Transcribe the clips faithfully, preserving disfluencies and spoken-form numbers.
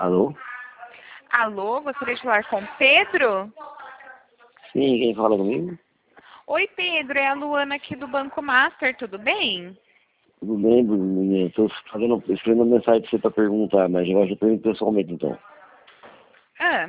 Alô? Alô, gostaria de falar com Pedro? Sim, quem fala comigo? Oi, Pedro, é a Luana aqui do Banco Master, tudo bem? Tudo bem, menina? Estou fazendo, escrevendo uma mensagem para você para perguntar, mas eu acho que eu pergunto pessoalmente então. Ah,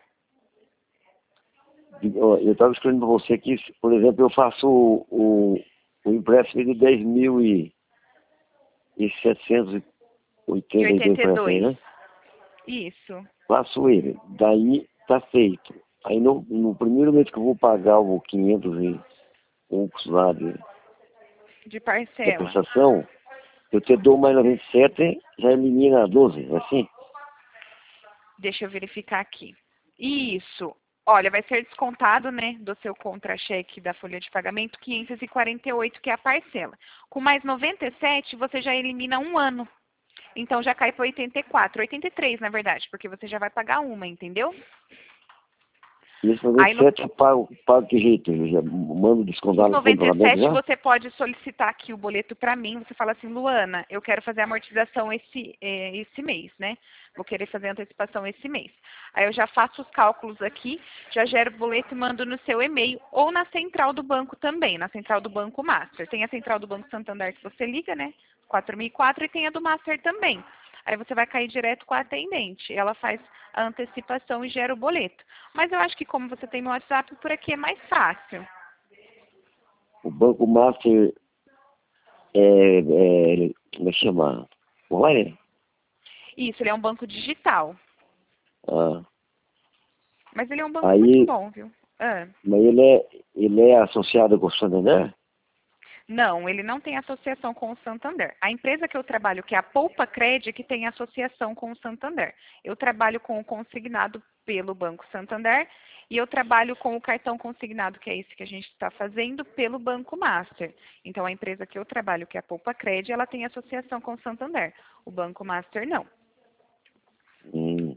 Ó, eu estava escrevendo para você que, por exemplo, eu faço o, o, o empréstimo de dez mil e setecentos e e oitenta e dois, oitenta e parece aí, dois. né? Isso, Faço ele. Daí tá feito. Aí no, no primeiro mês que eu vou pagar o quinhentos e poucos lá de, de da parcela. prestação, eu te dou mais noventa e sete, já elimina doze, é assim? Deixa eu verificar aqui. Isso. Olha, vai ser descontado, né, do seu contra-cheque da folha de pagamento, quinhentos e quarenta e oito, que é a parcela. Com mais noventa e sete, você já elimina um ano. Então já cai para oitenta e quatro, oitenta e três, na verdade, porque você já vai pagar uma, entendeu? E esse Aí no noventa e sete eu pago, pago que jeito? Eu já mando Os descontar no fundo do noventa e pagamento sete já? você pode solicitar aqui o boleto para mim. Você fala assim, Luana, eu quero fazer a amortização esse, eh, esse mês, né? Vou querer fazer a antecipação esse mês. Aí eu já faço os cálculos aqui, já gero o boleto e mando no seu e-mail ou na central do banco também, na central do Banco Master. Tem a central do Banco Santander que você liga, né? quatro mil e quatro, e tem a do Master também. Aí você vai cair direto com a atendente. Ela faz a antecipação e gera o boleto. Mas eu acho que como você tem meu WhatsApp, por aqui é mais fácil. O Banco Master é, é como é que chama? Online? Isso, ele é um banco digital. Ah, Mas ele é um banco muito aí, bom, viu? Ah, mas ele é, ele é associado com o Santander? não, ele não tem associação com o Santander. A empresa que eu trabalho, que é a Poupa Cred, que tem associação com o Santander. Eu trabalho com o consignado pelo Banco Santander e eu trabalho com o cartão consignado, que é esse que a gente está fazendo, pelo Banco Master. Então, a empresa que eu trabalho, que é a Poupa Cred, ela tem associação com o Santander. O Banco Master, não. Hum.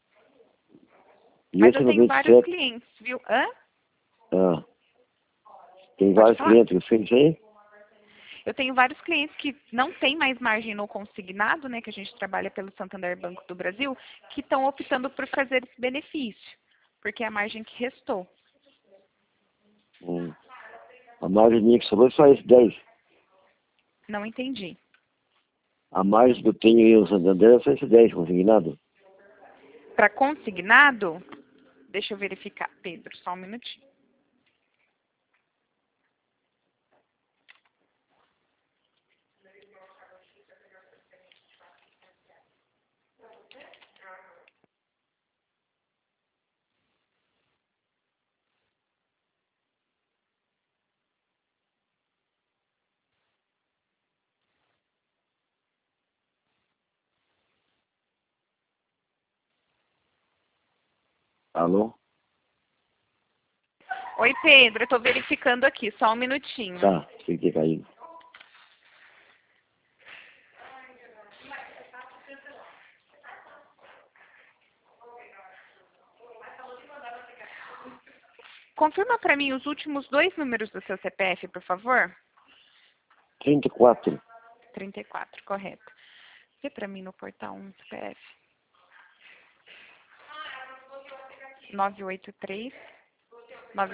E Mas esse eu tenho vários noventa e sete, clientes, viu? Hã? ah, tem Pode vários falar? clientes que fez isso aí? Eu tenho vários clientes que não têm mais margem no consignado, né, que a gente trabalha pelo Santander Banco do Brasil, que estão optando por fazer esse benefício, porque é a margem que restou. Hum. A margem minha que sobrou é só esse dez. Não entendi. A margem que eu tenho aí no Santander é só esse dez consignado. Para consignado, deixa eu verificar, Pedro, só um minutinho. Alô? Oi, Pedro, eu estou verificando aqui, só um minutinho. Tá, fiquei caído. Confirma para mim os últimos dois números do seu C P F, por favor. trinta e quatro. trinta e quatro, correto. Vê para mim no portal um C P F. nove oito três nove.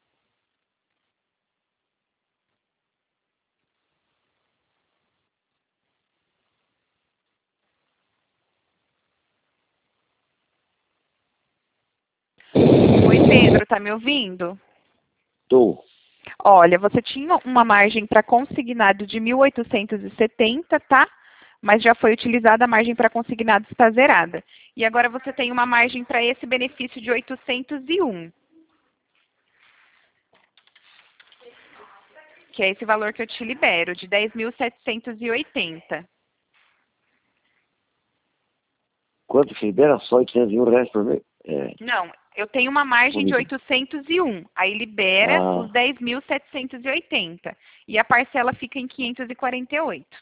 Oi, Pedro, tá me ouvindo? Tô. Olha, você tinha uma margem para consignado de mil oitocentos e setenta, tá? Mas já foi utilizada, a margem para consignado está zerada. E agora você tem uma margem para esse benefício de oitocentos e um. Que é esse valor que eu te libero, de dez mil setecentos e oitenta. Quanto que libera? Só oitocentos e um reais por mês? É, Não, eu tenho uma margem de bonito. oitocentos e um. Aí libera Ah, os dez mil setecentos e oitenta. E a parcela fica em quinhentos e quarenta e oito.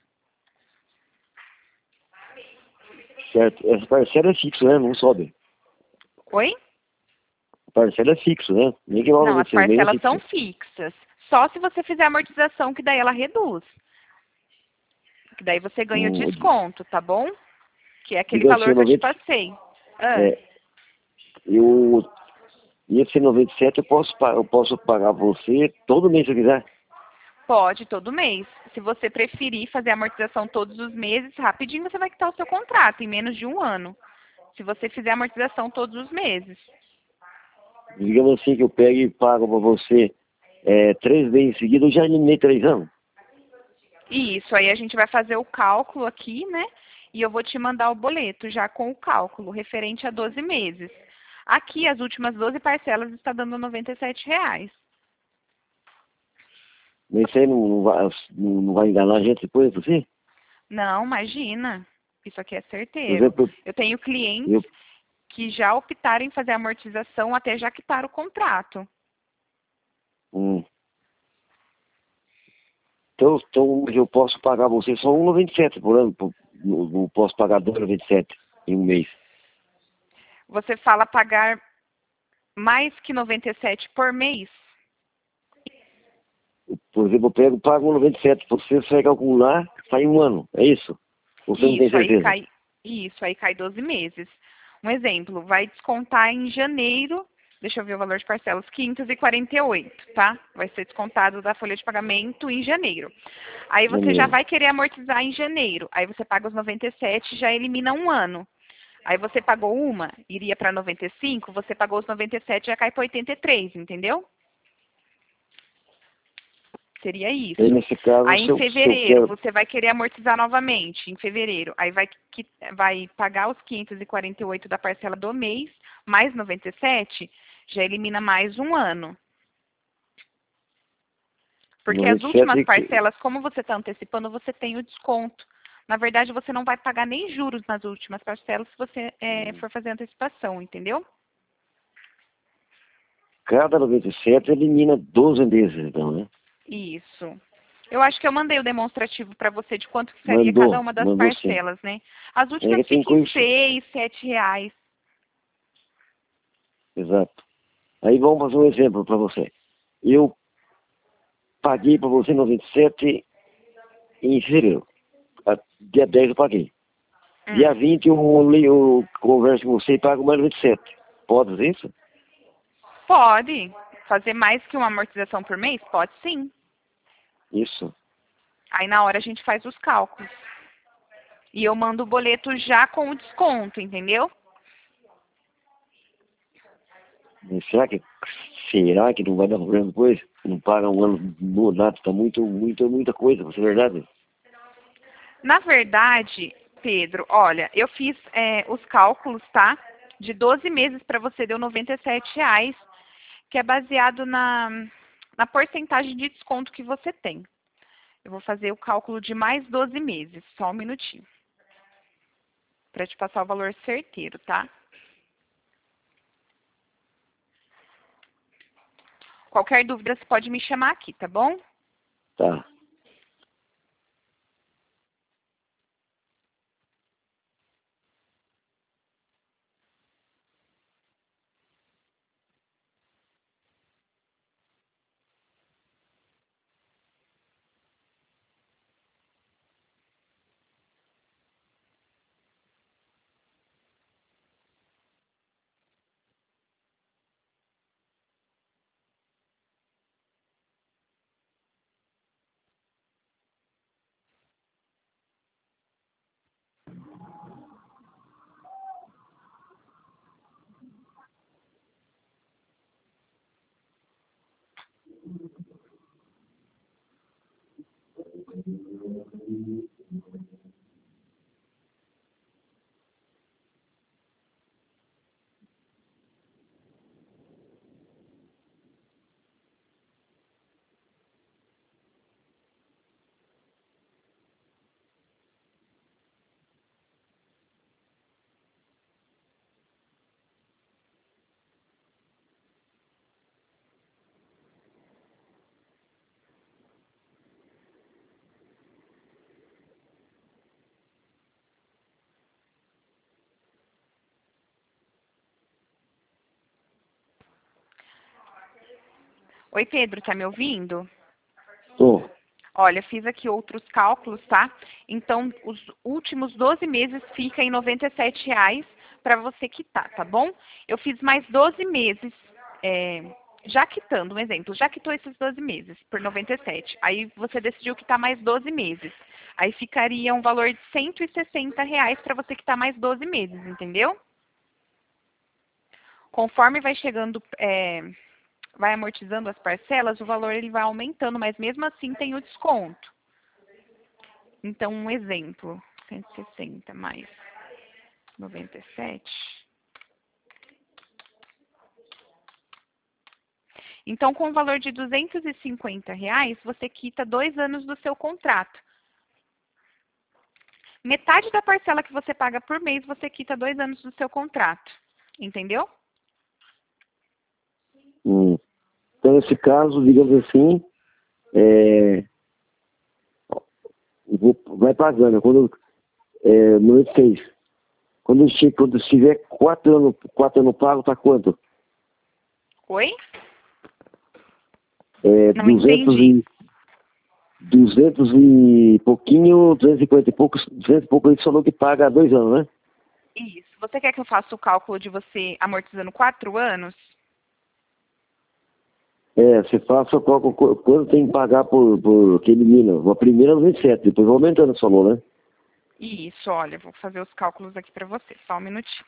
certo. Essa parcela é fixa, né? Não sobe. Oi? A parcela é fixa, né? Nem que Não, valor as de seis meses é parcelas são fixa. fixas. Só se você fizer a amortização, que daí ela reduz. Que daí você ganha o Hum, o de- desconto, tá bom? que é aquele Diga assim, valor que eu te noventa passei. Ah, é, eu, e esse noventa e sete eu posso, pa- eu posso pagar você todo mês se eu quiser. pode, todo mês. Se você preferir fazer a amortização todos os meses, rapidinho você vai quitar o seu contrato, em menos de um ano. Se você fizer a amortização todos os meses. Digamos assim que eu pego e pago para você é, três vezes em seguida, eu já eliminei três anos. Isso, aí a gente vai fazer o cálculo aqui, né? E eu vou te mandar o boleto já com o cálculo, referente a doze meses. Aqui, as últimas doze parcelas está dando noventa e sete reais. Mas isso aí não, não vai, não, não vai enganar a gente depois, assim? Não, imagina. Isso aqui é Por certeiro. exemplo, Eu tenho clientes eu, que já optaram em fazer a amortização até já quitar o contrato. hum, então, então eu posso pagar você só um e noventa e sete por ano, por- não, não posso pagar dois e noventa e sete em um mês. Você fala pagar mais que noventa e sete por mês? Por exemplo, eu pego, pago um e noventa e sete, você vai calcular, sai um ano, é isso? Você não tem Isso, aí certeza? cai, isso, aí cai doze meses. Um exemplo, vai descontar em janeiro, deixa eu ver o valor de parcelas, quinhentos e quarenta e oito, tá? Vai ser descontado da folha de pagamento em janeiro. Aí você já Janeiro. vai querer amortizar em janeiro. Aí você paga os noventa e sete, já elimina um ano. Aí você pagou uma, iria para noventa e cinco, você pagou os noventa e sete, já cai para oitenta e três, entendeu? Seria Aí, isso. nesse caso, Aí se em eu, se eu fevereiro quero... você vai querer amortizar novamente, em fevereiro. Aí vai, que- vai pagar os quinhentos e quarenta e oito da parcela do mês, mais noventa e sete, já elimina mais um ano. Porque as últimas noventa e sete, que- parcelas, como você está antecipando, você tem o desconto. Na verdade, você não vai pagar nem juros nas últimas parcelas se você eh, for fazer antecipação, entendeu? cada noventa e sete elimina doze meses, então, né? Isso. Eu acho que eu mandei o demonstrativo para você de quanto que seria cada Mandou, uma das mandou sim. parcelas, né? As É últimas que tem ficam em coisa... seis, sete reais. Exato. Aí vamos fazer um exemplo para você. Eu paguei para você noventa e sete em fevereiro. A- Dia dez eu paguei. Dia Hum. vinte eu, li- eu converso com você e pago mais noventa e sete. Pode fazer isso? Pode. Fazer mais que uma amortização por mês? Pode sim. Isso. Aí na hora a gente faz os cálculos. E eu mando o boleto já com o desconto, entendeu? E será que será que não vai dar problema depois? Não paga um ano no nada, tá muito, muito, muita coisa, pra ser verdade. Na verdade, Pedro, olha, eu fiz é, os cálculos, tá? De doze meses para você deu noventa e sete reais, que é baseado na, na porcentagem de desconto que você tem. Eu vou fazer o cálculo de mais doze meses, só um minutinho. Para te passar o valor certeiro, tá? Qualquer dúvida você pode me chamar aqui, tá bom? Tá. Oi, Pedro, tá me ouvindo? Tô. Olha, fiz aqui outros cálculos, tá? Então, os últimos doze meses fica em noventa e sete reais para você quitar, tá bom? Eu fiz mais doze meses, é, já quitando, um exemplo, já quitou esses doze meses por noventa e sete. Aí você decidiu quitar mais doze meses. Aí ficaria um valor de cento e sessenta reais para você quitar mais doze meses, entendeu? Conforme vai chegando, é, vai amortizando as parcelas, o valor ele vai aumentando, mas mesmo assim tem o desconto. Então, um exemplo, cento e sessenta mais noventa e sete. Então, com o valor de duzentos e cinquenta reais, você quita dois anos do seu contrato. Metade da parcela que você paga por mês, você quita dois anos do seu contrato. Entendeu? Hum. Então, nesse caso, digamos assim, é, vou, vai pagando. Quando, é, no seis. Quando, che- quando estiver quatro anos, quatro anos pago, tá quanto? Oi? É, Não duzentos entendi. e, duzentos e pouquinho, duzentos e cinquenta e poucos, duzentos e pouco, ele falou que paga há dois anos, né? Isso. Você quer que eu faça o cálculo de você amortizando quatro anos? É, você faça qual, qual- quando tem que pagar por, por que elimina. A primeira é noventa e sete, depois vai aumentando, você falou, né? Isso, olha, vou fazer os cálculos aqui para você. Só um minutinho.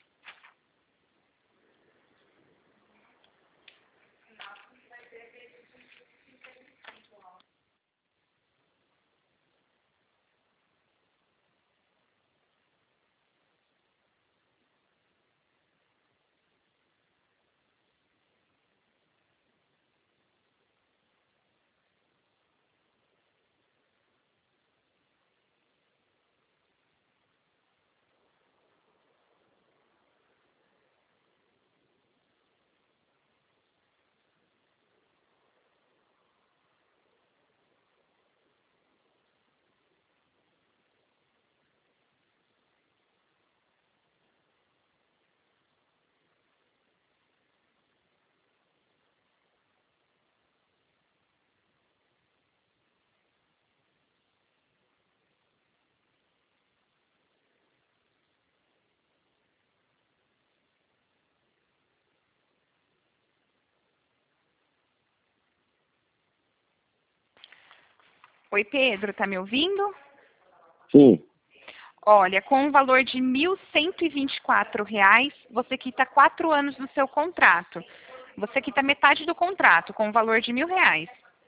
Oi, Pedro, tá me ouvindo? Sim. Olha, com um valor de mil cento e vinte e quatro reais, você quita quatro anos do seu contrato. Você quita metade do contrato, com um valor de mil reais.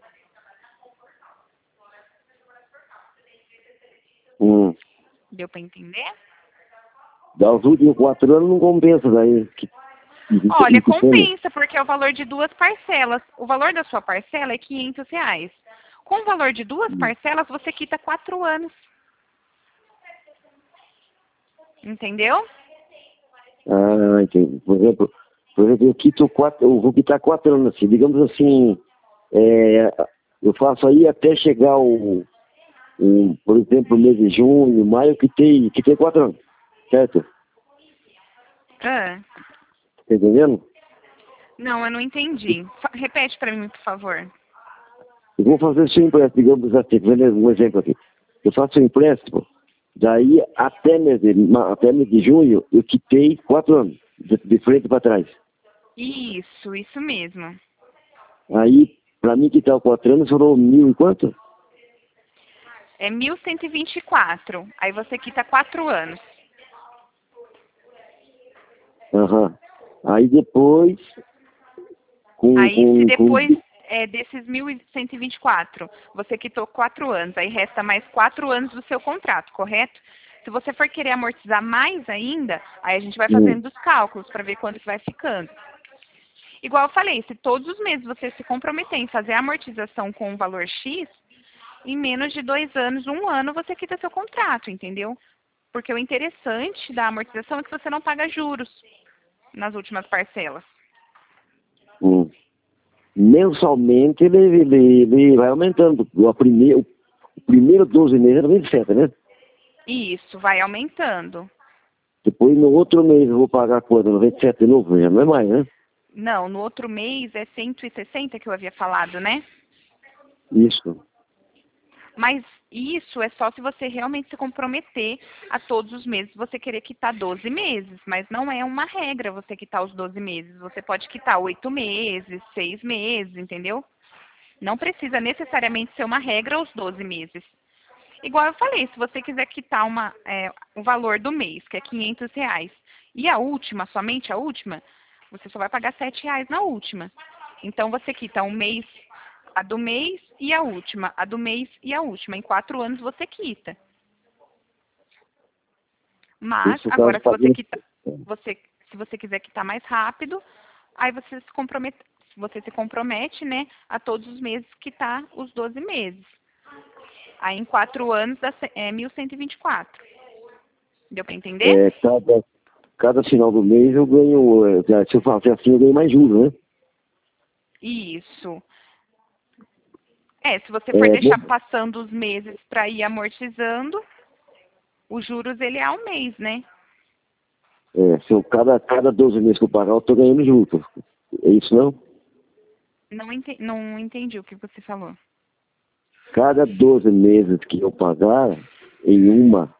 Hum. Deu para entender? Dá os últimos quatro anos não compensa daí. Que, Olha, e, quitando. compensa, porque é o valor de duas parcelas. O valor da sua parcela é quinhentos reais. Com o valor de duas Hum. parcelas, você quita quatro anos. Entendeu? Ah, entendi. Por exemplo, por exemplo, eu quito quatro, eu vou quitar quatro anos assim. Digamos assim, é, eu faço aí até chegar o, o, por exemplo, mês de junho, maio, eu quitei, quitei quatro anos. Certo? Ah, Tá entendendo? não, eu não entendi. Fa- Repete para mim, por favor. Eu vou fazer seu empréstimo, digamos assim, vendo um exemplo aqui. Eu faço um empréstimo, daí até mês de, ma- até mês de junho, eu quitei quatro anos, de, de frente para trás. Isso, isso mesmo. Aí, para mim quitar os quatro anos, foram mil e quanto? É mil cento e vinte e quatro. Aí você quita quatro anos. Aham. Aí depois, com, Aí, se com, com, depois é, desses mil cento e vinte e quatro, você quitou quatro anos, aí resta mais quatro anos do seu contrato, correto? Se você for querer amortizar mais ainda, aí a gente vai hum, fazendo os cálculos para ver quanto que vai ficando. Igual eu falei, se todos os meses você se comprometer em fazer a amortização com um valor X, em menos de dois anos, um ano, você quita seu contrato, entendeu? Porque o interessante da amortização é que você não paga juros nas últimas parcelas. hum. Mensalmente ele, ele, ele vai aumentando. O primeiro, o primeiro doze meses era vinte e sete, né? E isso vai aumentando. Depois no outro mês eu vou pagar quanto? noventa e sete de novo, já não é mais, né? Não, no outro mês é cento e sessenta que eu havia falado, né? Isso. Mas isso é só se você realmente se comprometer a todos os meses você querer quitar doze meses. Mas não é uma regra você quitar os doze meses. Você pode quitar oito meses, seis meses, entendeu? Não precisa necessariamente ser uma regra os doze meses. Igual eu falei, se você quiser quitar uma, é, o valor do mês, que é quinhentos reais, e a última, somente a última, você só vai pagar sete reais na última. Então, você quita um mês, a do mês e a última, a do mês e a última. Em quatro anos você quita. Mas, Isso agora, caso se você, pague. quita, você, se você quiser quitar mais rápido, aí você se compromete, você se compromete, né, a todos os meses quitar os doze meses. Aí, em quatro anos, dá ce- é mil cento e vinte e quatro. Deu para entender? É, cada, cada final do mês eu ganho, é, se eu fazer assim, eu ganho mais juros, né? Isso. É, se você for É, deixar bom, passando os meses para ir amortizando, os juros ele é ao mês, né? é, se eu, cada, cada doze meses que eu pagar, eu tô ganhando juros. É isso não? Não, ente não entendi o que você falou. Cada doze meses que eu pagar em uma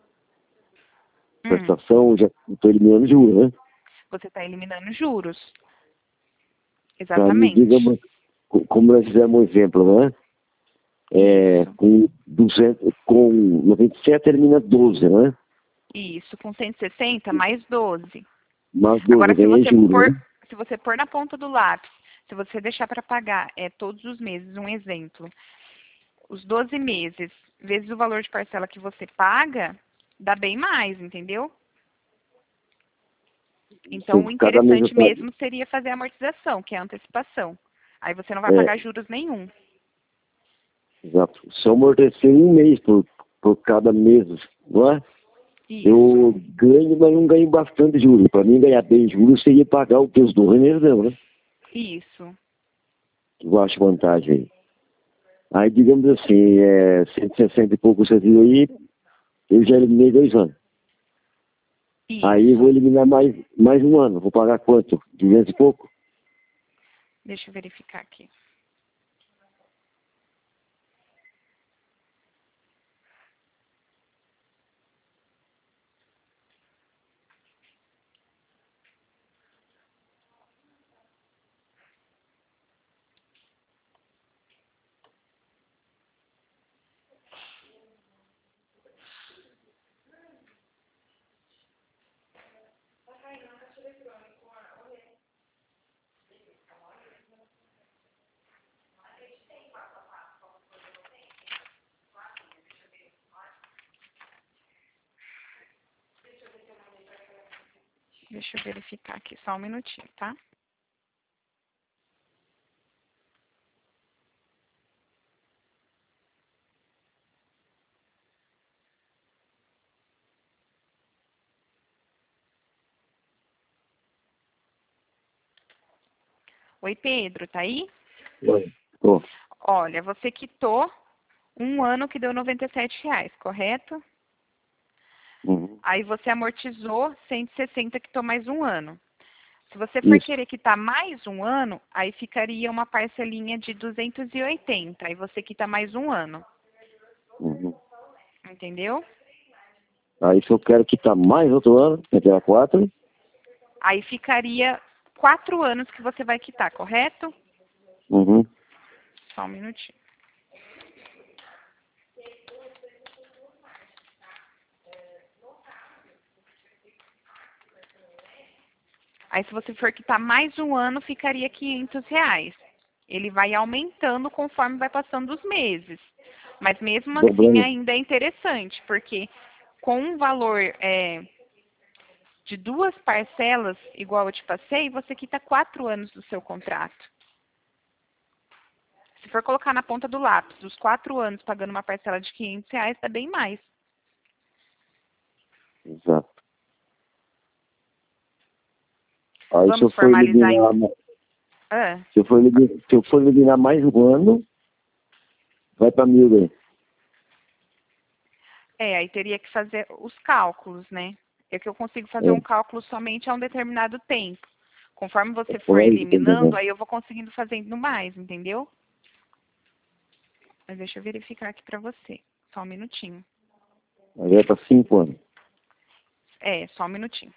Hum, prestação, eu já estou eliminando juros, né? você está eliminando juros. Tá, me diga, Exatamente. co- como nós fizemos um exemplo, né? É, Isso. com, duzentos, com noventa e sete elimina doze, né? Isso. Com cento e sessenta, mais doze. Mais doze, Agora, eu se ganhei você juros, pôr, né? se você pôr na ponta do lápis, se você deixar para pagar é, todos os meses, um exemplo, os doze meses, vezes o valor de parcela que você paga, dá bem mais, entendeu? Se Então, eu, o cada mês eu interessante pago. mesmo seria fazer a amortização, que é a antecipação. Aí você não vai É, pagar juros nenhum. exato. Se eu amortecer um mês por, por cada mês, não é? Isso, Eu ganho, mas não ganho bastante juros. Para mim, ganhar bem juros seria pagar o que os doze meses não, né? isso, Que eu acho vantagem aí. Aí, digamos assim, é, cento e sessenta e pouco você viu aí, eu já eliminei dois anos. Aí eu vou isso. eliminar mais, mais um ano. Vou pagar quanto? duzentos e pouco? Deixa eu verificar aqui. Deixa eu verificar aqui, só um minutinho, tá? Oi, Pedro, tá aí? Oi. Tô. Olha, você quitou um ano que deu noventa e sete reais, correto? Uhum. Aí você amortizou cento e sessenta, quitou mais um ano. Se você for Isso. querer quitar mais um ano, aí ficaria uma parcelinha de duzentos e oitenta. Aí você quita mais um ano. Uhum. Entendeu? Aí se eu quero quitar mais outro ano, até a quatro, Aí ficaria quatro anos que você vai quitar, correto? uhum. Só um minutinho. Aí se você for quitar mais um ano, ficaria quinhentos reais. Ele vai aumentando conforme vai passando os meses. Mas mesmo assim Dobrando. ainda é interessante, porque com um valor é, de duas parcelas, igual eu te passei, você quita quatro anos do seu contrato. Se for colocar na ponta do lápis, os quatro anos pagando uma parcela de quinhentos reais, dá bem mais. Exato. Aí se eu Vamos for formalizar em... eliminar, ma- Ah, se eu for eliminar, se eu for eliminar mais um ano, vai para mil daí. é, aí teria que fazer os cálculos, né? É que eu consigo fazer É, um cálculo somente a um determinado tempo. Conforme você for por aí, eliminando, entendeu? aí eu vou conseguindo fazendo mais, entendeu? Mas deixa eu verificar aqui pra você. Só um minutinho. Mas é para cinco anos. É, só um minutinho.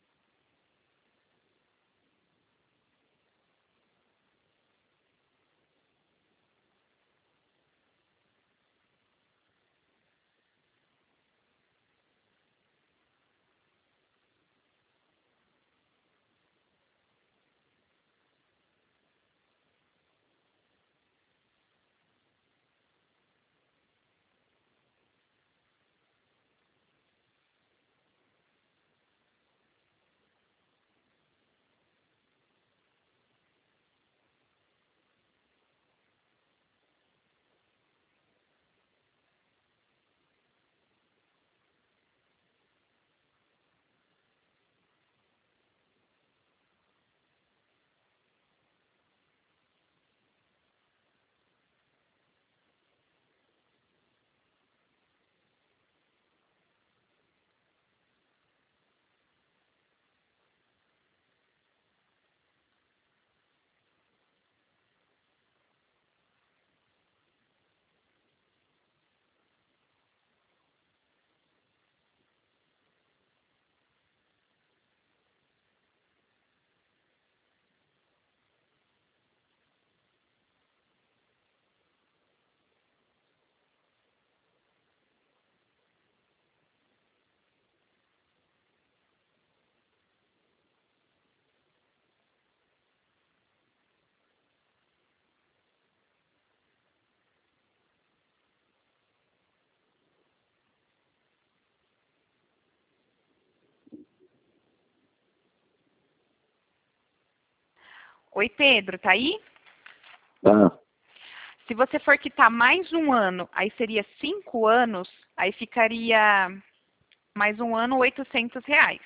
Oi, Pedro, tá aí? Tá. Se você for quitar mais um ano, aí seria cinco anos, aí ficaria mais um ano, oitocentos reais.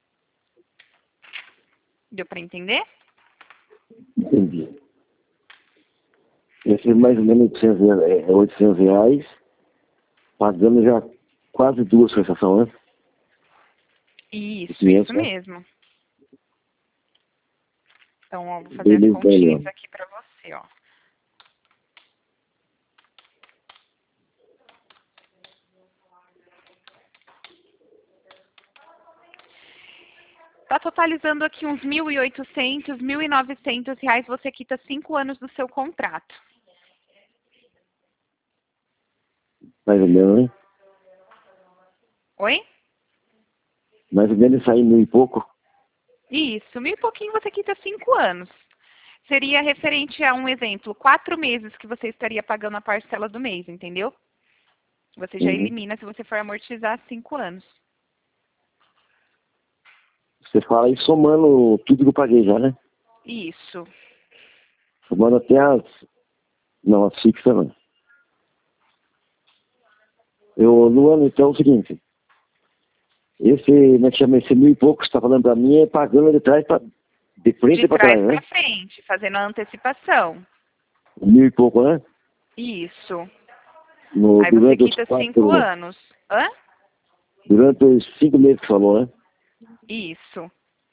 Deu para entender? Entendi. Esse é mais ou menos oitocentos, reais, é oitocentos reais, pagando já quase duas prestações, né? Isso, quinhentos, isso né? mesmo. Então, ó, vou fazer as Beleza, continhas Daniel. aqui para você, ó. Tá totalizando aqui uns mil e oitocentos, mil e novecentos reais, você quita cinco anos do seu contrato. Mais ou menos, né? Oi? Mais ou menos isso aí, mil e pouco. Isso, mil e pouquinho você quita cinco anos. Seria referente a um exemplo, quatro meses que você estaria pagando a parcela do mês, entendeu? Você já Uhum. elimina se você for amortizar cinco anos. Você fala aí somando tudo que eu paguei já, né? Isso. Somando até as... Não, as fixas não. Eu, Luana, então é o seguinte. Esse, como é que chama, esse mil e pouco que você está falando para mim é pagando de trás pra, de frente De para trás trás, para né? frente, fazendo a antecipação. Mil e pouco, né? Isso. No, Aí você durante os quita cinco quatro... anos. Hã? Durante os cinco meses que falou, né? Isso.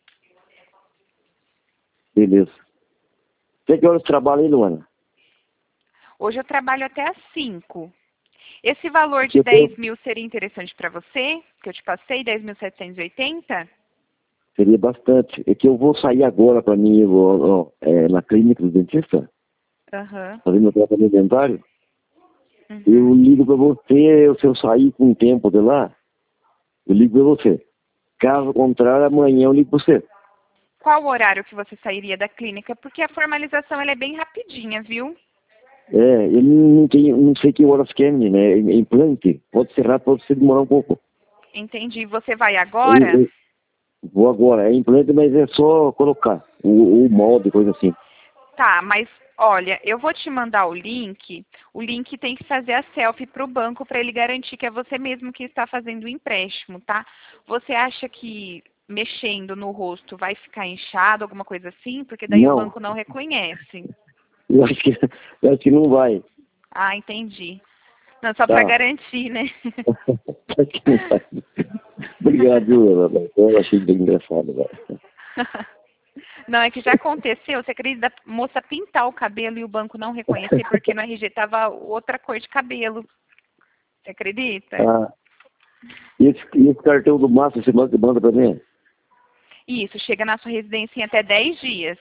Beleza. Tem que horas de trabalho aí, Luana? Hoje eu trabalho até às cinco. Esse valor de Eu tenho... dez mil seria interessante para você? Que eu te passei, dez mil setecentos e oitenta? Seria bastante. É que eu vou sair agora para mim, eu vou, ó, é, na clínica do dentista, Aham. fazer meu tratamento dentário. Eu Uhum. ligo para você, se eu sair com o tempo de lá, eu ligo para você. Caso contrário, amanhã eu ligo para você. Qual o horário que você sairia da clínica? Porque a formalização ela é bem rapidinha, viu? É, eu não, tenho, não sei que horas quer, menina. É é implante. Pode ser rápido, pode ser demorar um pouco. Entendi. Você vai Eu, agora? eu vou agora. É implante, mas é só colocar o, o molde, coisa assim. Tá, mas olha, eu vou te mandar o link. O link tem que fazer a selfie para o banco para ele garantir que é você mesmo que está fazendo o empréstimo, tá? Você acha que mexendo no rosto vai ficar inchado, alguma coisa assim? Porque daí o Não, banco não reconhece. eu acho que, eu acho que não vai. Ah, entendi. Não, só para Tá. garantir, né? Acho que não vai. Obrigado, viu, Ana? Eu achei bem engraçado, velho. Não, é que já aconteceu, você acredita da moça pintar o cabelo e o banco não reconhecer porque no R G tava outra cor de cabelo. Você acredita? Ah, e esse, e esse cartão do Márcio você manda, manda pra mim? Isso, chega na sua residência em até dez dias.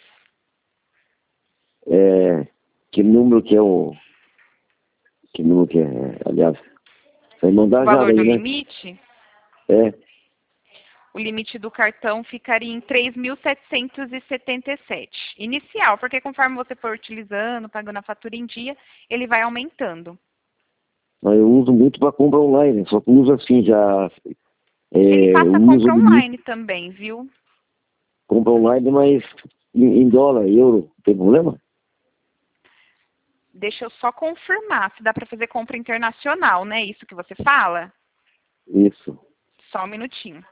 É, que número que é o... Que número que é, aliás... Vai O mandar já valor do daí, né? limite, É, o limite do cartão ficaria em três mil setecentos e setenta e sete. Inicial, porque conforme você for utilizando, pagando a fatura em dia, ele vai aumentando. mas eu uso muito para compra online, só que eu uso assim já... Ele É, eu passa a uso compra limite, online também, viu? compra online, mas em, em dólar, euro, tem problema? Deixa eu só confirmar se dá para fazer compra internacional, né? Isso que você fala? Isso. Só um minutinho.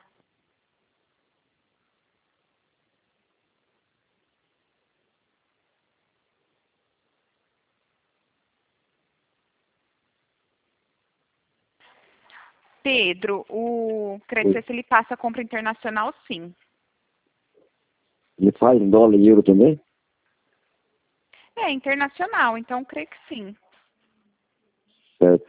Pedro, o Credit Suisse, ele passa a compra internacional, sim. Ele faz em dólar e euro também? É internacional, então creio que sim. Certo.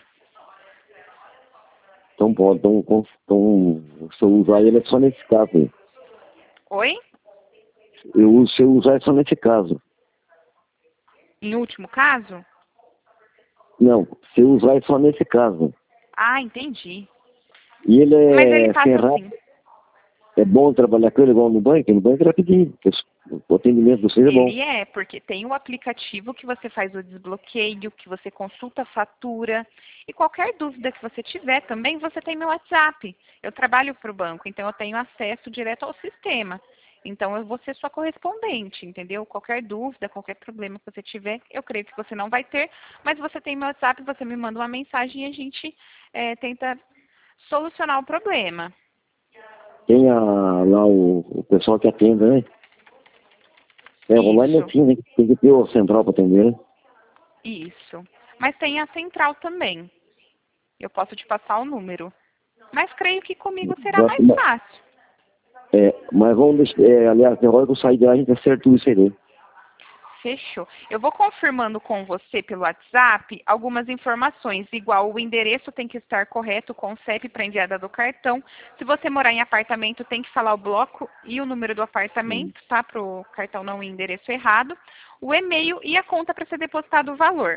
Então pode, então, com- então, se eu usar ele é só nesse caso aí. Oi? Eu uso, se eu usar é só nesse caso. Em último caso? Não, se eu usar é só nesse caso. Ah, entendi. E ele Mas ele é passa ferrado, sim. é bom trabalhar com ele igual no banco, no banco é rapidinho, porque o atendimento do vocês é bom. Ele é, porque tem o aplicativo que você faz o desbloqueio, que você consulta a fatura. E qualquer dúvida que você tiver também, você tem meu WhatsApp. Eu trabalho para o banco, então eu tenho acesso direto ao sistema. Então eu vou ser sua correspondente, entendeu? Qualquer dúvida, qualquer problema que você tiver, eu creio que você não vai ter, mas você tem meu WhatsApp, você me manda uma mensagem e a gente eh, tenta solucionar o problema. Tem a, lá o, o pessoal que atende, né? É, online é Isso. assim, né? Tem que ter o central para atender, né? Isso. Mas tem a central também. Eu posso te passar o número. Mas creio que comigo será Já- mais fácil. É, mas vamos deixar, é, aliás, na hora que eu sair de lá, a gente acerta tudo isso aí, né? Fechou. Eu vou confirmando com você pelo WhatsApp algumas informações, igual o endereço tem que estar correto com o C E P para enviada do cartão. Se você morar em apartamento, tem que falar o bloco e o número do apartamento, tá? Para o cartão não ir endereço errado. O e-mail e a conta para ser depositado o valor.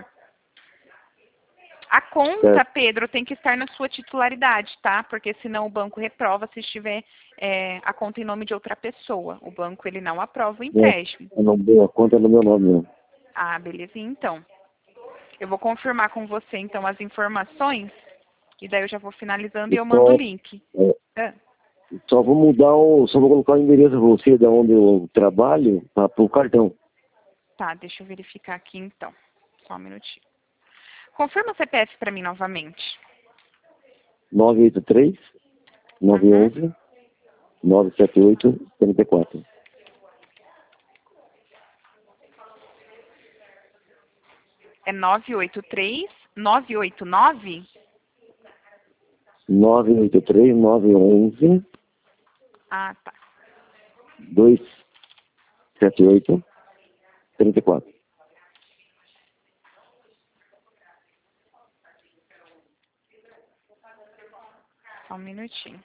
A conta, Certo. Pedro, tem que estar na sua titularidade, tá? Porque senão o banco reprova se estiver é, a conta em nome de outra pessoa. O banco, ele não aprova o É, empréstimo. é no meu, a conta é no meu nome mesmo. Ah, beleza, então. Eu vou confirmar com você, então, as informações, e daí eu já vou finalizando e E eu mando o só, link. é, Ah, só vou mudar o, só vou colocar o endereço pra você, da onde eu trabalho, para o cartão. tá, deixa eu verificar aqui, então. Só um minutinho. Confirma o C P F para mim novamente. nove oito três, Uhum. nove um um, nove sete oito, três quatro. É nove oito três, nove oito nove? nove oito três, nove um um, Ah, tá. dois sete oito, três quatro. Só um minutinho.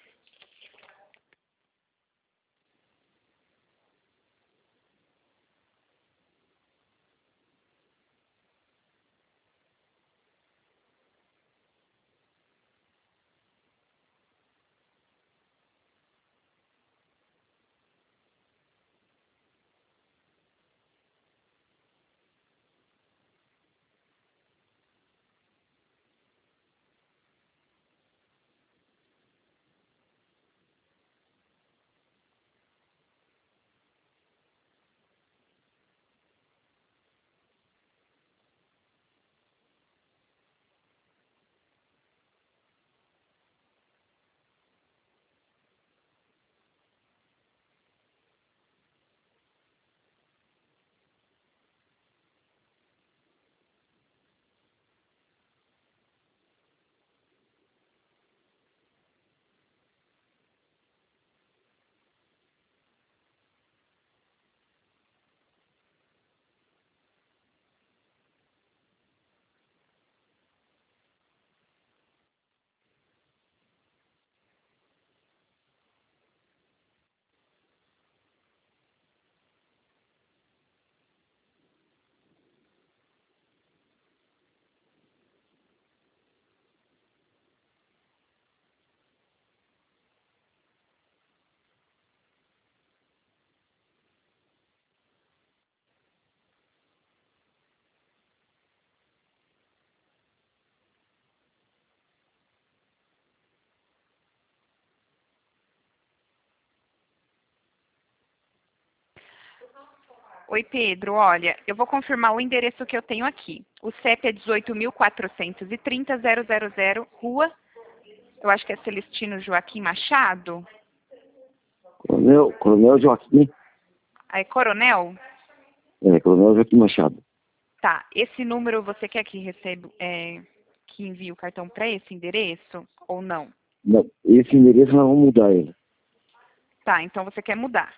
Oi, Pedro. Olha, eu vou confirmar o endereço que eu tenho aqui. O C E P é dezoito mil quatrocentos e trinta, zero zero zero, Rua, eu acho que é Celestino Joaquim Machado. Coronel, Coronel Joaquim. Aí, Coronel? É, Coronel Joaquim Machado. Tá. Esse número você quer que receba, é, que envie o cartão para esse endereço ou não? Não, esse endereço nós vamos mudar ele. Tá, então você quer mudar.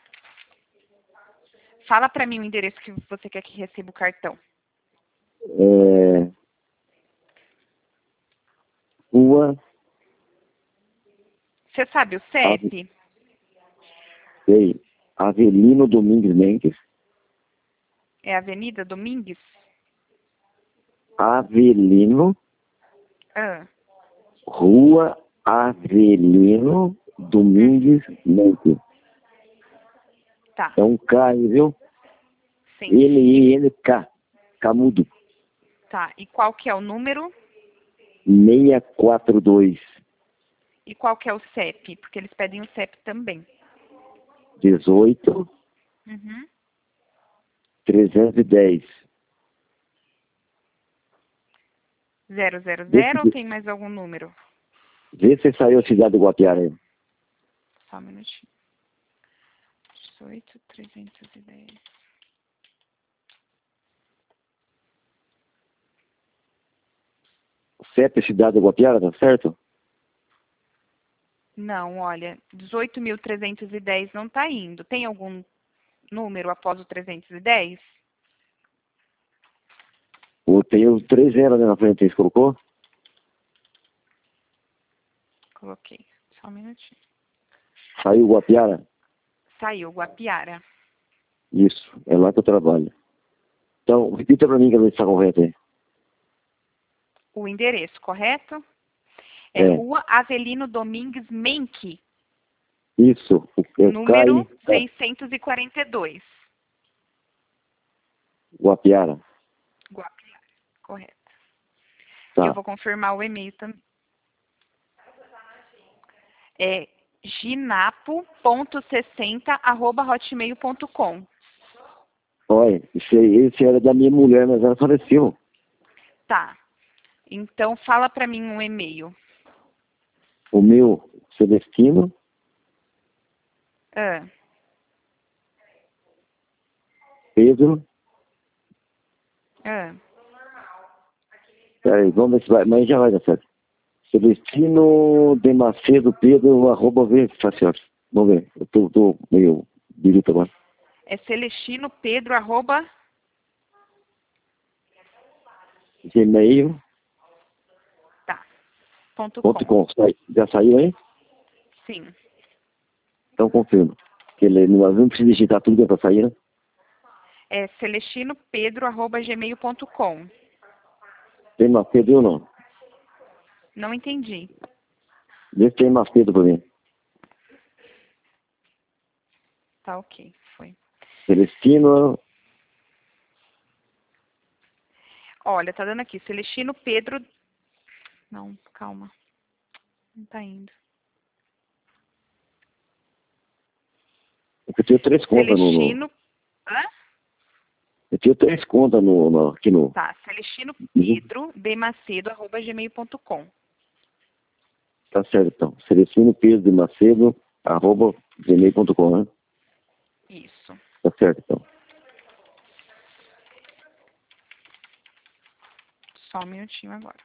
Fala para mim o endereço que você quer que receba o cartão. É... Rua... Você sabe o C E P? Sei. Avelino Domingues Mendes. É Avenida Domingues? Avelino... Ah, Rua Avelino Domingues Mendes. tá. É um K aí, viu? Sim. N I N K. Camudo. Tá. E qual que é o número? seiscentos e quarenta e dois. E qual que é o C E P? Porque eles pedem o C E P também. dezoito, Uhum. trezentos e dez. zero zero Vê zero ou se, tem mais algum número? vê se saiu a cidade do Guapiara aí. Só um minutinho. dezoito, trezentos e dez. C E P cidade do Guapiara, tá certo? Não, olha, dezoito mil trezentos e dez não tá indo. Tem algum número após o trezentos e dez? Ou tem os três zeros ali na frente, você colocou? Coloquei. Só um minutinho. Saiu o Guapiara? Saiu, Guapiara. Isso, é lá que eu trabalho. Então, repita pra mim que a gente está correto aí. O endereço, correto? É, É, Rua Avelino Domingues Menck, isso, é o número Cai seiscentos e quarenta e dois. Guapiara. Guapiara, correto. E eu Tá. vou confirmar o e-mail também. É ginapo ponto sessenta arroba hotmail ponto com. Olha, esse, esse era da minha mulher, mas ela faleceu. Tá. Então fala para mim um e-mail. O meu, Celestino, Ah, Pedro. ah. Peraí, vamos ver se vai, mas já vai dar certo. Celestino de Macedo Pedro, arroba ver, tá certo. Vamos ver, eu tô, tô meio biruta agora. É Celestino Pedro arroba. Gmail Tá. Ponto ponto com. com. Sai- Já saiu aí? Sim. Então confirma. Que ele, nós não precisa digitar tudo para sair, né? É celestino pedro arroba gmail ponto com. Tem Macedo ou não? Não entendi. Vê se tem Macedo para mim. Tá, ok. Foi. Celestino, Olha, tá dando aqui. Celestino Pedro. Não, calma. Não tá indo. eu tenho três contas no, no. Celestino. Hã? Eu tenho três contas no, no, aqui no. Tá. Celestino Uhum. Pedro de Macedo arroba gmail ponto com. Tá certo então. Celestino Pedro de Macedo, arroba gmail ponto com, né? Isso. Tá certo então. Só um minutinho agora.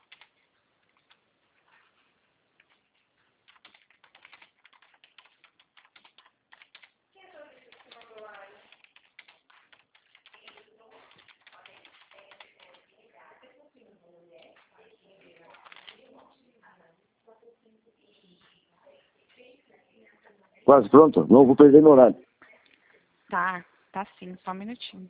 Quase pronto? Não vou perder meu horário. Tá, tá sim, só um minutinho.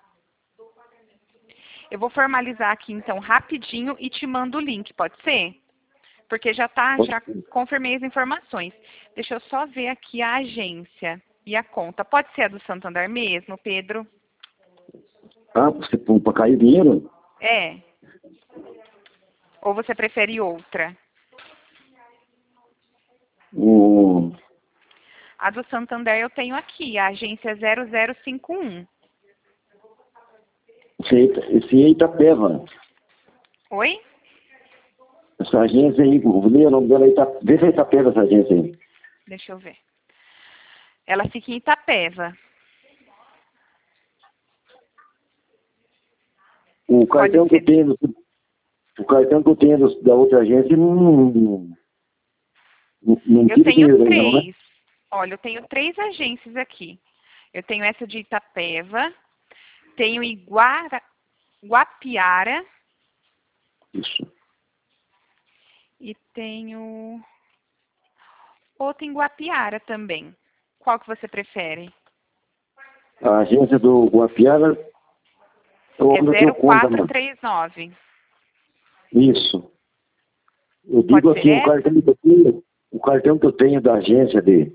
Eu vou formalizar aqui então rapidinho e te mando o link, pode ser? Porque já tá, já confirmei as informações. Deixa eu só ver aqui a agência e a conta. Pode ser a do Santander mesmo, Pedro? Ah, você para cair dinheiro? É. Ou você prefere outra? O... A do Santander eu tenho aqui, a agência zero zero cinco um. esse, aí- esse aí é Itapeva. Oi? Essa agência aí, o o nome dela é Ita, vê se é Itapeva essa agência aí. Deixa eu ver. Ela fica em Itapeva. O Pode cartão que eu ser. tenho, o cartão que eu tenho do- da outra agência não, não, não, não Eu tira tenho dinheiro aí não, né? três. Olha, eu tenho três agências aqui. Eu tenho essa de Itapeva, tenho Iguara, Guapiara Isso. e tenho outra em Guapiara também. Qual que você prefere? A agência do Guapiara é É onde eu tenho zero conta, quatro mano. três nove. Isso. Eu Pode digo ser assim, o essa? cartão que eu tenho, o cartão que eu tenho da agência de.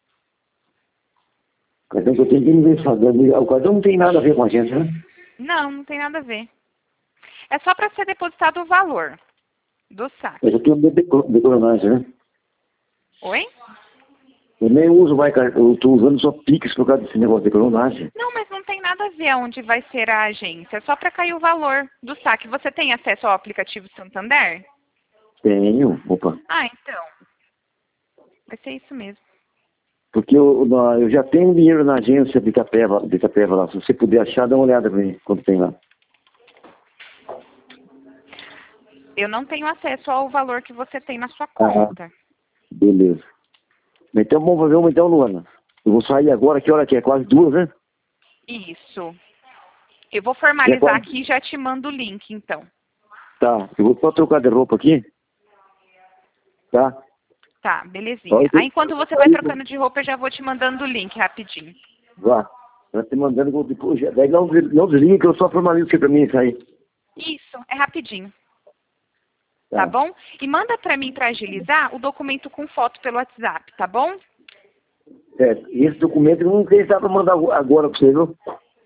O cartão que eu tenho que não vem fazendo. O cartão não tem nada a ver com a agência, né? Não, não tem nada a ver. É só para ser depositado o valor do Eu saque. já tenho de decolonagem, né? Oi? Eu nem uso mais cartão, eu estou usando só Pix por causa desse negócio de decolonagem. Não, mas não tem nada a ver aonde vai ser a agência. É só para cair o valor do saque. Você tem acesso ao aplicativo Santander? Tenho, opa. Ah, então. Vai ser isso mesmo. Porque eu, na- eu já tenho dinheiro na agência de Itapeva, de Itapeva lá. Se você puder achar, dá uma olhada pra mim, quanto tem lá. Eu não tenho acesso ao valor que você tem na sua Ah, conta. beleza. Então vamos fazer uma então, Luana. Eu vou sair agora, que hora que é? Quase duas, né? Isso. Eu vou Que é formalizar quase... aqui e já te mando o link, então. Tá, eu vou só trocar de roupa aqui, tá? Tá, Só belezinha. eu Aí enquanto você vai tenho- trocando de roupa, eu já vou te mandando o link rapidinho. Vá. Tá te mandando que eu depois. já- Daí não, des- não desliga que eu só formalizo aqui pra mim isso aí. Isso, é rapidinho. Tá Tá. bom? E manda pra mim, pra agilizar, o documento com foto pelo WhatsApp, tá bom? Certo. E esse documento eu não sei se dá pra mandar agora pra você, viu?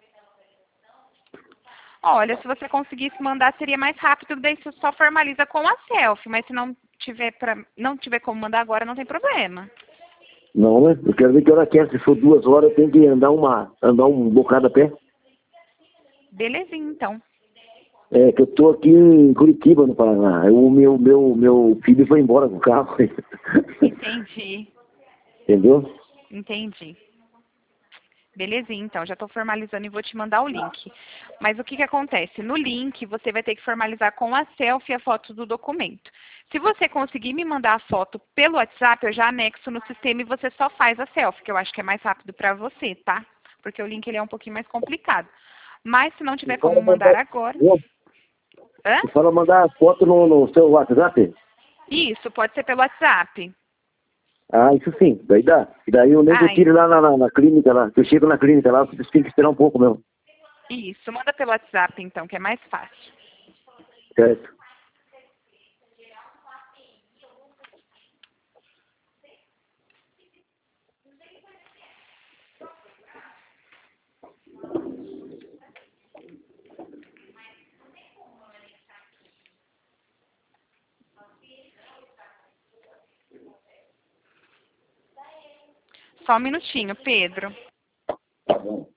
Olha, se você conseguisse mandar, seria mais rápido, daí você só formaliza com a selfie, mas se não tiver, pra, não tiver como mandar agora, não tem problema. Não, né? Eu quero ver que hora que é. Se for duas horas, eu tenho que andar uma, andar um bocado a pé. Belezinha, então. É, que eu tô aqui em Curitiba, no Paraná. O meu, meu, meu filho foi embora com o carro. Entendi, Entendeu? entendi. Belezinha, então, já estou formalizando e vou te mandar o link. Mas o que, que acontece? No link, você vai ter que formalizar com a selfie a foto do documento. Se você conseguir me mandar a foto pelo WhatsApp, eu já anexo no sistema e você só faz a selfie, que eu acho que é mais rápido para você, tá? Porque o link ele é um pouquinho mais complicado. Mas se não tiver como mandar agora... Hã? Você fala mandar a foto no, no seu WhatsApp? Isso, pode ser pelo WhatsApp. Ah, isso sim, daí dá. E daí eu nem que eu Ai, tire lá na, na, na clínica lá. Eu chego na clínica lá, você tem que esperar um pouco mesmo. isso, manda pelo WhatsApp então, que é mais fácil. Certo? Só um minutinho, Pedro. Tá bom.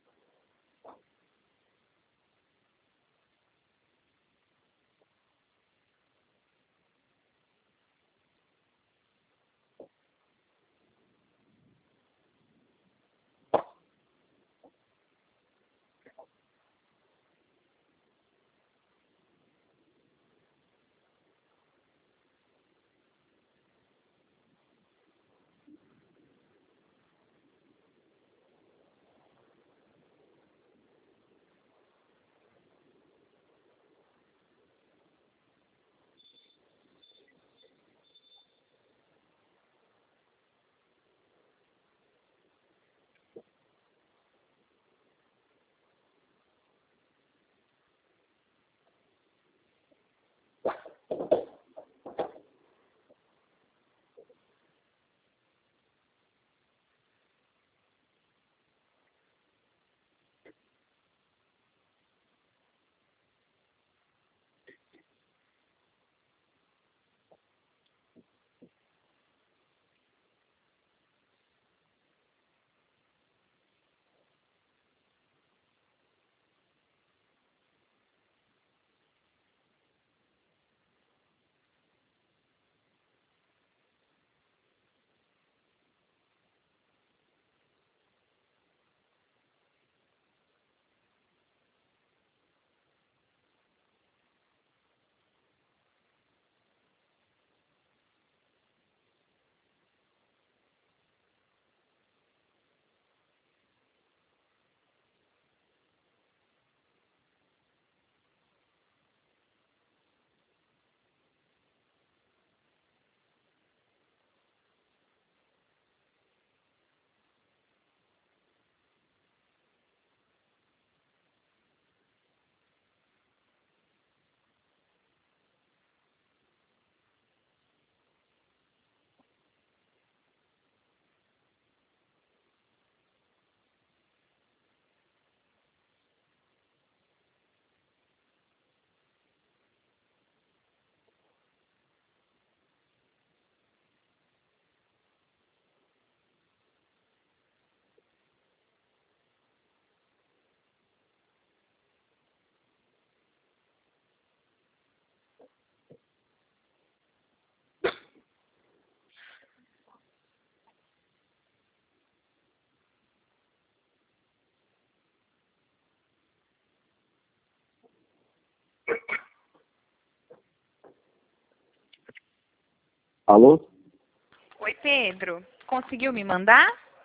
Alô? Oi, Pedro. Conseguiu me mandar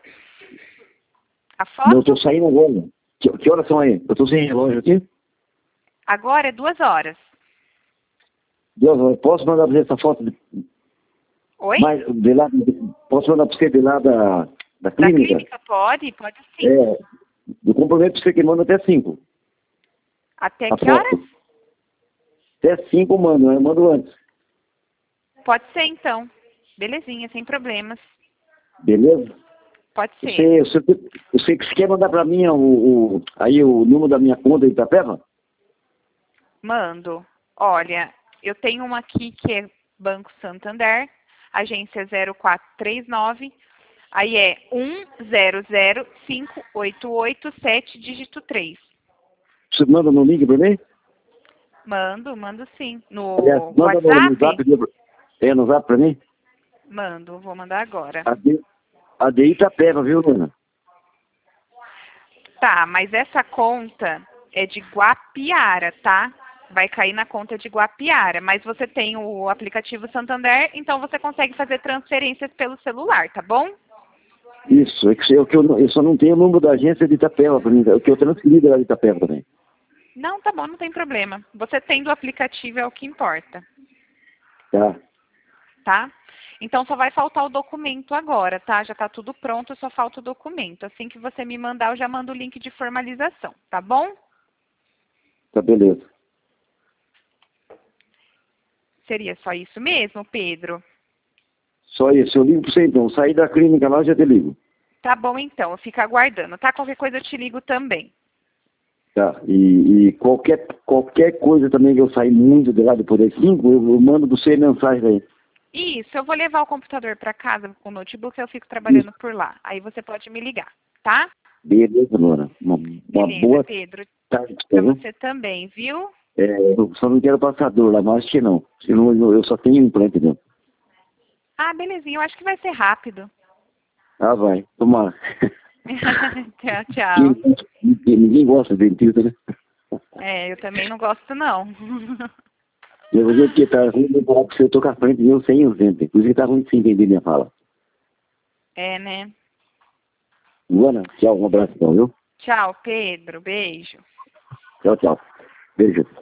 a Não, eu foto? tô saindo agora. Que, que horas são aí? Eu tô sem relógio aqui. Agora é duas horas. Deus, eu posso mandar pra você essa foto? De, Oi? mais, de lá, de, posso mandar pra você de lá da, da Da clínica? clínica? Pode? Pode sim. É, eu comprometo pra você que manda até cinco. Até A que foto. horas? Até cinco eu mando, né? Eu mando antes. Pode ser, então. Belezinha, sem problemas. Beleza? Pode ser. Você, você, eu sei que você quer mandar pra mim o, o, aí o número da minha conta de Itapeva? Mando. Olha, eu tenho uma aqui que é Banco Santander, agência zero quatro três nove, aí é um zero zero cinco oito oito sete, dígito três. Você manda no link pra mim? Mando, mando sim. Aliás, No manda no, no WhatsApp? zap. viu? É, no zap pra mim? Mando, vou mandar agora. A de, a de Itapeva, viu, Luna? Tá, mas essa conta é de Guapiara, tá? Vai cair na conta de Guapiara, mas você tem o aplicativo Santander, então você consegue fazer transferências pelo celular, tá bom? Isso, é que, eu, que eu, não- eu só não tenho o número da agência de Itapeva pra mim, o que eu transferi da de Itapeva também. Não, tá bom, não tem problema. Você tendo o aplicativo é o que importa, Tá? tá? Então só vai faltar o documento agora, tá? Já tá tudo pronto, só falta o documento. Assim que você me mandar, eu já mando o link de formalização, tá bom? Tá, beleza. Seria só isso mesmo, Pedro? Só isso, eu ligo pra você então. Sair da clínica lá, já te ligo. Tá bom então, eu fico aguardando, tá? Qualquer coisa eu te ligo também. Tá? E, e qualquer, qualquer coisa também que eu sair muito de lá depois das cinco, eu, eu mando pra você mensagem aí. Isso, eu vou levar o computador para casa com o notebook, eu fico trabalhando Isso. por lá. Aí você pode me ligar, tá? Beleza, Luna. Uma, uma Beleza, boa Pedro. tarde, tá Para bom? você também, viu? É, eu só não quero passar dor lá, mas acho que não. Senão eu, eu só tenho implante mesmo. Ah, belezinha, eu acho que vai ser rápido. Ah, vai. Tomara. Tchau, tchau. Ninguém, ninguém gosta de dentista, né? É, eu também não gosto, não. Eu vou dizer que tá ruim de falar pra você, eu tô com a frente meu sem os dentes. Por isso que tá ruim de você entender minha fala. É, né? Luana, tchau, um abraço então, viu? Tchau, Pedro. Beijo. Tchau, tchau. Beijo.